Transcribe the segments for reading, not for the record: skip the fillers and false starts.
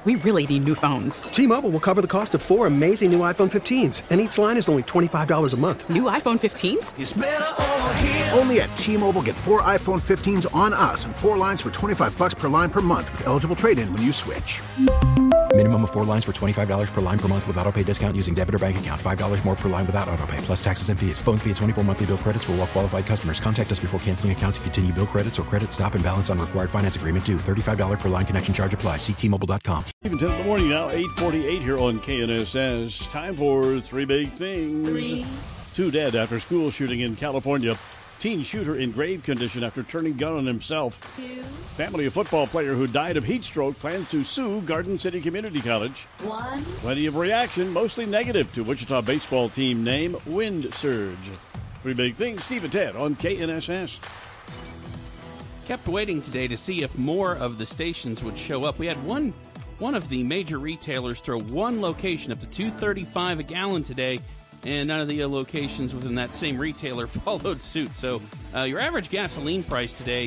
We really need new phones. T-Mobile will cover the cost of 4 amazing new iPhone 15s, and each line is only $25 a month. New iPhone 15s? It's better over here. Only at T-Mobile, get 4 iPhone 15s on us and 4 lines for $25 per line per month with eligible trade-in when you switch. Minimum of 4 lines for $25 per line per month with autopay discount using debit or bank account. $5 more per line without autopay, plus taxes and fees. Phone fee at 24 monthly bill credits for well-qualified customers. Contact us before canceling account to continue bill credits or credit stop and balance on required finance agreement due. $35 per line connection charge applies. See T-Mobile.com. Even 10 in the morning now, 8:48 here on KNSS. Time for three big things. 2 dead after school shooting in California. Teen shooter in grave condition after turning gun on himself. 2. Family of football player who died of heat stroke plans to sue Garden City Community College. 1. Plenty of reaction, mostly negative, to Wichita baseball team name Wind Surge. Three big things. Steve and Ted on KNSS. Kept waiting today to see if more of the stations would show up. We had one of the major retailers throw one location up to $2.35 a gallon today, and none of the locations within that same retailer followed suit. So your average gasoline price today,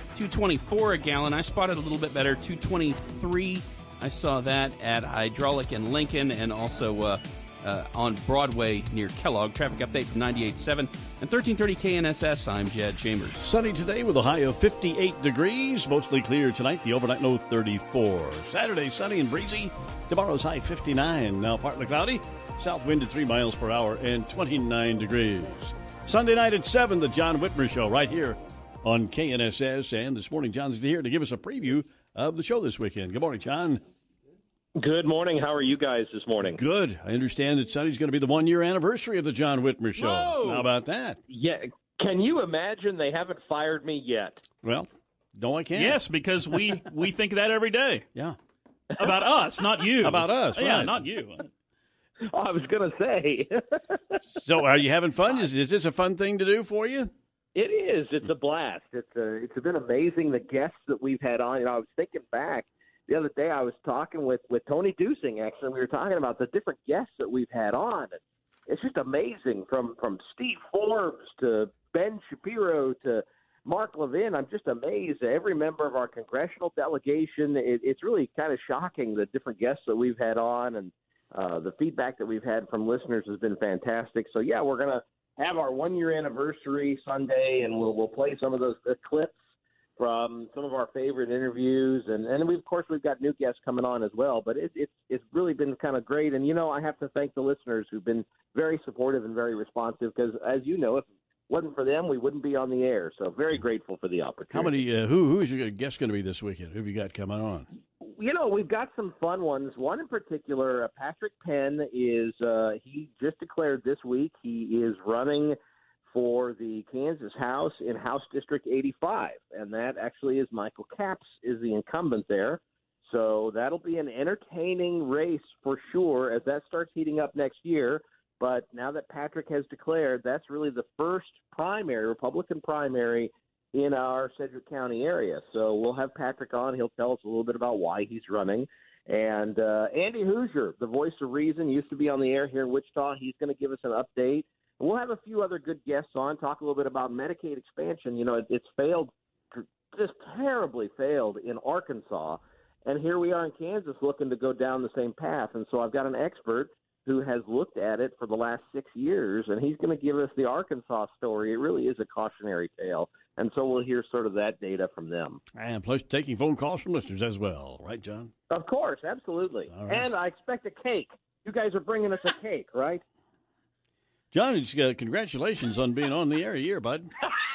$2.24 a gallon. I spotted a little bit better, $2.23. I saw that at Hydraulic and Lincoln, and also on Broadway near Kellogg. Traffic update from 98.7 and 1330 KNSS. I'm Jed Chambers. Sunny today with a high of 58 degrees. Mostly clear tonight. The overnight low 34. Saturday sunny and breezy. Tomorrow's high 59. Now partly cloudy. South wind at 3 miles per hour and 29 degrees. Sunday night at 7, the John Whitmer Show right here on KNSS. And this morning, John's here to give us a preview of the show this weekend. Good morning, John. Good morning. How are you guys this morning? Good. I understand that Sunday's going to be the 1-year anniversary of the John Whitmer Show. Whoa. How about that? Yeah. Can you imagine they haven't fired me yet? Well, no, I can't. Yes, because we think that every day. Yeah. About us, not you. About us, right. Yeah, not you. Oh, I was going to say. So are you having fun? Is this a fun thing to do for you? It is. It's a blast. It's been amazing, the guests that we've had on. You know, I was thinking back. The other day I was talking with Tony Dusing, actually. We were talking about the different guests that we've had on. It's just amazing, from Steve Forbes to Ben Shapiro to Mark Levin. I'm just amazed at every member of our congressional delegation. It's really kind of shocking, the different guests that we've had on, and the feedback that we've had from listeners has been fantastic. So, yeah, we're going to have our 1-year anniversary Sunday, and we'll play some of those clips from some of our favorite interviews, and we've got new guests coming on as well. But it's really been kind of great, and I have to thank the listeners who've been very supportive and very responsive, because as you know, if it wasn't for them, we wouldn't be on the air. So very grateful for the opportunity. How many? Who is your guest going to be this weekend? Who have you got coming on? We've got some fun ones. One in particular, Patrick Penn is. He just declared this week he is running for the Kansas House in House District 85, and that actually is Michael Capps is the incumbent there. So that'll be an entertaining race for sure as that starts heating up next year. But now that Patrick has declared, that's really the first primary, Republican primary, in our Sedgwick County area. So we'll have Patrick on. He'll tell us a little bit about why he's running. And Andy Hoosier, the voice of reason, used to be on the air here in Wichita. He's going to give us an update. We'll have a few other good guests on, talk a little bit about Medicaid expansion. It's failed, just terribly failed in Arkansas. And here we are in Kansas looking to go down the same path. And so I've got an expert who has looked at it for the last 6 years, and he's going to give us the Arkansas story. It really is a cautionary tale. And so we'll hear sort of that data from them. And plus taking phone calls from listeners as well. Right, John? Of course, absolutely. Right. And I expect a cake. You guys are bringing us a cake, right? John, congratulations on being on the air a year, bud.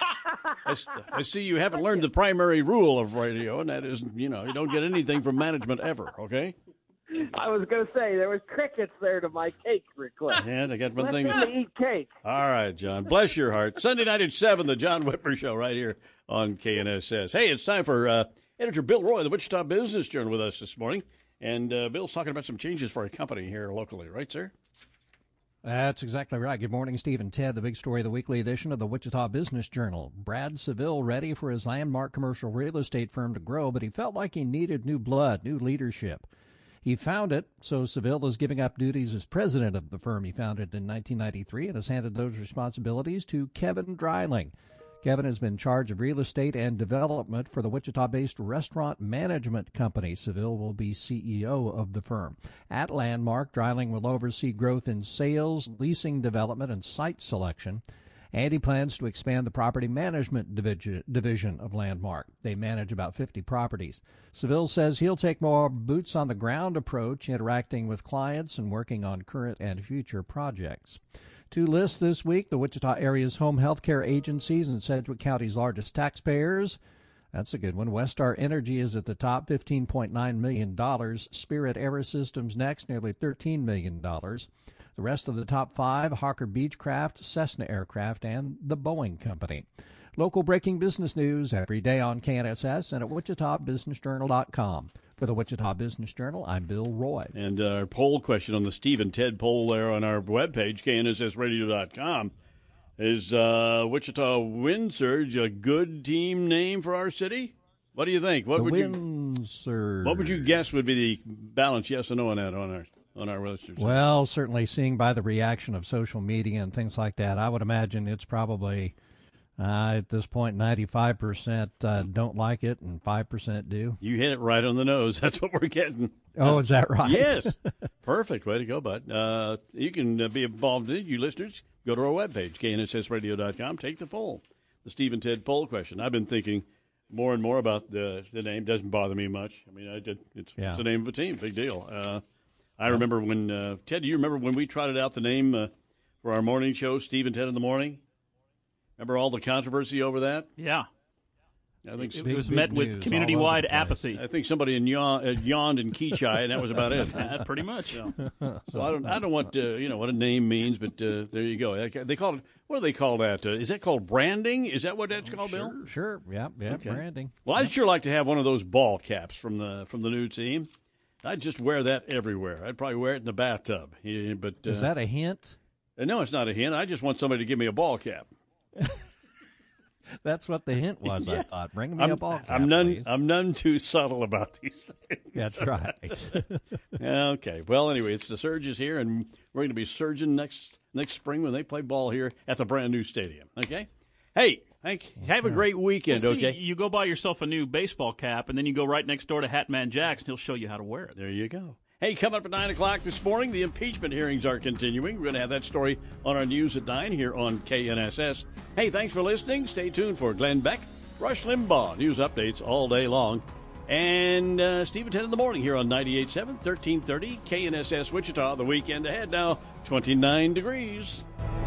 I see you haven't learned the primary rule of radio, and that is, you don't get anything from management ever, okay? I was going to say, there was crickets there to my cake request. Yeah, I got one thing to eat cake. All right, John. Bless your heart. Sunday night at 7, the John Whitmer Show right here on KNSS. Hey, it's time for Editor Bill Roy, the Wichita Business Journal, with us this morning. And Bill's talking about some changes for our company here locally, right, sir? That's exactly right. Good morning, Steve and Ted. The big story of the weekly edition of the Wichita Business Journal. Brad Seville ready for his landmark commercial real estate firm to grow, but he felt like he needed new blood, new leadership. He found it, so Seville is giving up duties as president of the firm he founded in 1993 and has handed those responsibilities to Kevin Dreiling. Kevin has been in charge of real estate and development for the Wichita-based restaurant management company. Seville will be CEO of the firm. At Landmark, Dreiling will oversee growth in sales, leasing development, and site selection. And he plans to expand the property management division of Landmark. They manage about 50 properties. Seville says he'll take more boots-on-the-ground approach, interacting with clients and working on current and future projects. Two lists this week: the Wichita area's home health care agencies and Sedgwick County's largest taxpayers. That's a good one. Westar Energy is at the top, $15.9 million. Spirit AeroSystems next, nearly $13 million. The rest of the top five: Hawker Beechcraft, Cessna Aircraft, and the Boeing Company. Local breaking business news every day on KNSS and at WichitaBusinessJournal.com. For the Wichita Business Journal, I'm Bill Roy. And our poll question on the Steve and Ted poll there on our webpage, KNSSradio.com, is Wichita Wind Surge a good team name for our city? What do you think? What would you guess would be the balance, yes or no, on that on our register? Well, certainly seeing by the reaction of social media and things like that, I would imagine it's probably at this point 95% don't like it and 5% do. You hit it right on the nose. That's what we're getting. Oh, is that right? Yes. Perfect. Way to go, bud. You can be involved in it, you listeners. Go to our webpage, KNSSradio.com. Take the poll, the Steve and Ted poll question. I've been thinking more and more about the name. Doesn't bother me much. I mean, it's the name of a team. Big deal. I remember when, Ted, do you remember when we trotted out the name for our morning show, Steve and Ted in the Morning? Remember all the controversy over that? Yeah. I think it was met with community-wide apathy. I think somebody yawned in Keachai, and that was about it. Pretty much. So I don't want what a name means, but there you go. They call it. What do they call that? Is that called branding? Is that what that's called, Bill? Sure. Yeah. Okay. Branding. Well, I'd sure like to have one of those ball caps from the new team. I'd just wear that everywhere. I'd probably wear it in the bathtub. Yeah, but is that a hint? No, it's not a hint. I just want somebody to give me a ball cap. That's what the hint was, yeah. I thought. Bring me a ball cap, I'm none too subtle about these things. That's right. Okay. Well, anyway, it's the Surges here, and we're going to be surging next spring when they play ball here at the brand new stadium. Okay? Hey, have a great weekend, well, okay? You go buy yourself a new baseball cap, and then you go right next door to Hatman Jack's, and he'll show you how to wear it. There you go. Hey, coming up at 9 o'clock this morning, the impeachment hearings are continuing. We're going to have that story on our news at 9 here on KNSS. Hey, thanks for listening. Stay tuned for Glenn Beck, Rush Limbaugh, news updates all day long. And Steve and Ted in the morning here on 98.7, 1330, KNSS Wichita. The weekend ahead now, 29 degrees.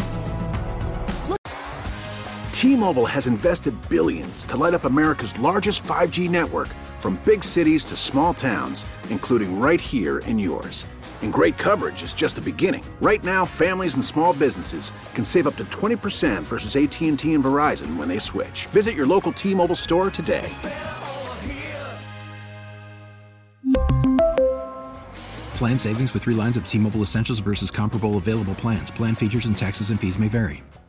T-Mobile has invested billions to light up America's largest 5G network, from big cities to small towns, including right here in yours. And great coverage is just the beginning. Right now, families and small businesses can save up to 20% versus AT&T and Verizon when they switch. Visit your local T-Mobile store today. Plan savings with 3 lines of T-Mobile Essentials versus comparable available plans. Plan features and taxes and fees may vary.